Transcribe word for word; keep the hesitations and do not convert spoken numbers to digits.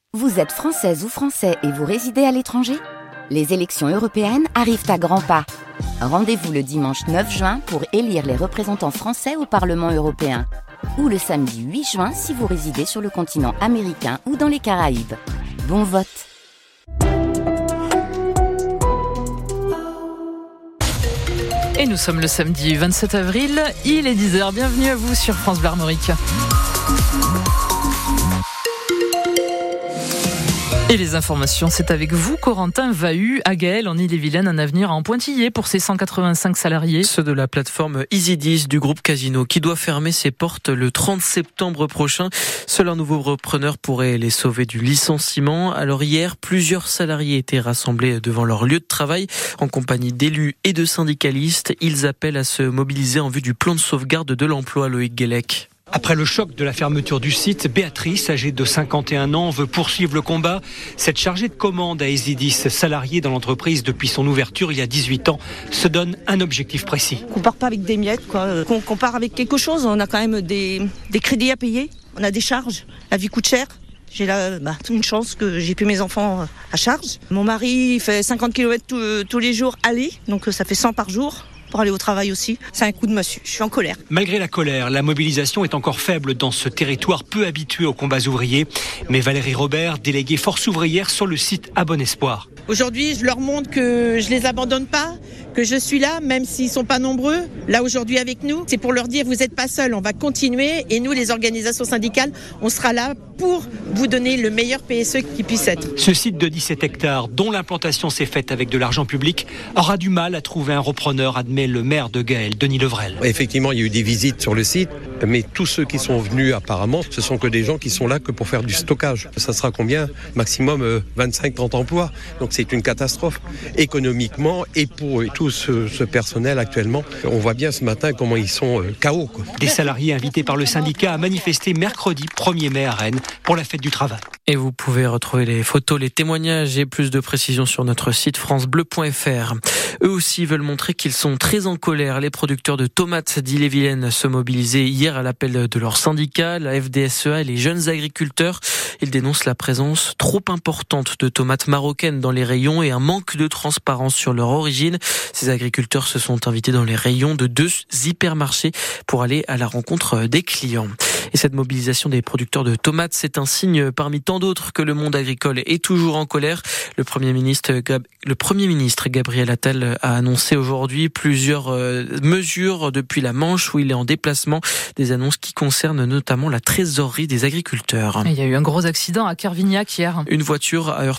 Vous êtes française ou français et vous résidez à l'étranger ? Les élections européennes arrivent à grands pas. Rendez-vous le dimanche neuf juin pour élire les représentants français au Parlement européen. Ou le samedi huit juin si vous résidez sur le continent américain ou dans les Caraïbes. Bon vote! Et nous sommes le samedi vingt-sept avril, il est dix heures. Bienvenue à vous sur France Bleu Armorique. Et les informations, c'est avec vous, Corentin Vahu, à Gaël, en Ille-et-Vilaine, un avenir en pointillé pour ses cent quatre-vingt-cinq salariés. Ceux de la plateforme Isidis du groupe Casino, qui doit fermer ses portes le trente septembre prochain. Seul un nouveau repreneur pourrait les sauver du licenciement. Alors hier, plusieurs salariés étaient rassemblés devant leur lieu de travail, en compagnie d'élus et de syndicalistes. Ils appellent à se mobiliser en vue du plan de sauvegarde de l'emploi, Loïc Guélec. Après le choc de la fermeture du site, Béatrice, âgée de cinquante et un ans, veut poursuivre le combat. Cette chargée de commande à Isidis, salariée dans l'entreprise depuis son ouverture il y a dix-huit ans, se donne un objectif précis. On compare pas avec des miettes, quoi. On compare avec quelque chose. On a quand même des, des crédits à payer. On a des charges. La vie coûte cher. J'ai là, bah, une chance que j'ai plus mes enfants à charge. Mon mari fait cinquante kilomètres tous, tous les jours aller, donc ça fait cent par jour. Pour aller au travail aussi, c'est un coup de massue. Je suis en colère. Malgré la colère, la mobilisation est encore faible dans ce territoire peu habitué aux combats ouvriers. Mais Valérie Robert, déléguée force ouvrière sur le site à Bon Espoir. Aujourd'hui, je leur montre que je les abandonne pas, que je suis là, même s'ils sont pas nombreux, là aujourd'hui avec nous. C'est pour leur dire, vous n'êtes pas seuls, on va continuer. Et nous, les organisations syndicales, on sera là pour vous donner le meilleur P S E qui puisse être. Ce site de dix-sept hectares, dont l'implantation s'est faite avec de l'argent public, aura du mal à trouver un repreneur, admet le maire de Gaël, Denis Levrel. Effectivement, il y a eu des visites sur le site, mais tous ceux qui sont venus apparemment, ce sont que des gens qui sont là que pour faire du stockage. Ça sera combien ? Maximum euh, vingt-cinq à trente emplois. Donc c'est une catastrophe économiquement et pour tout ce, ce personnel actuellement. On voit bien ce matin comment ils sont euh, K O, quoi. Des salariés invités par le syndicat à manifester mercredi premier mai à Rennes pour la fête du travail. Et vous pouvez retrouver les photos, les témoignages et plus de précisions sur notre site francebleu point f r. Eux aussi veulent montrer qu'ils sont très en colère. Les producteurs de tomates d'Ille-et-Vilaine se mobilisaient hier à l'appel de leur syndicat, la F D S E A et les jeunes agriculteurs. Ils dénoncent la présence trop importante de tomates marocaines dans les rayons et un manque de transparence sur leur origine. Ces agriculteurs se sont invités dans les rayons de deux hypermarchés pour aller à la rencontre des clients. Et cette mobilisation des producteurs de tomates, c'est un signe parmi tant d'autres que le monde agricole est toujours en colère. Le Premier ministre, Gab... le Premier ministre Gabriel Attal a annoncé aujourd'hui plusieurs euh, mesures depuis la Manche où il est en déplacement. Des annonces qui concernent notamment la trésorerie des agriculteurs. Il y a eu un gros accident à Kervignac hier. Une voiture a heurté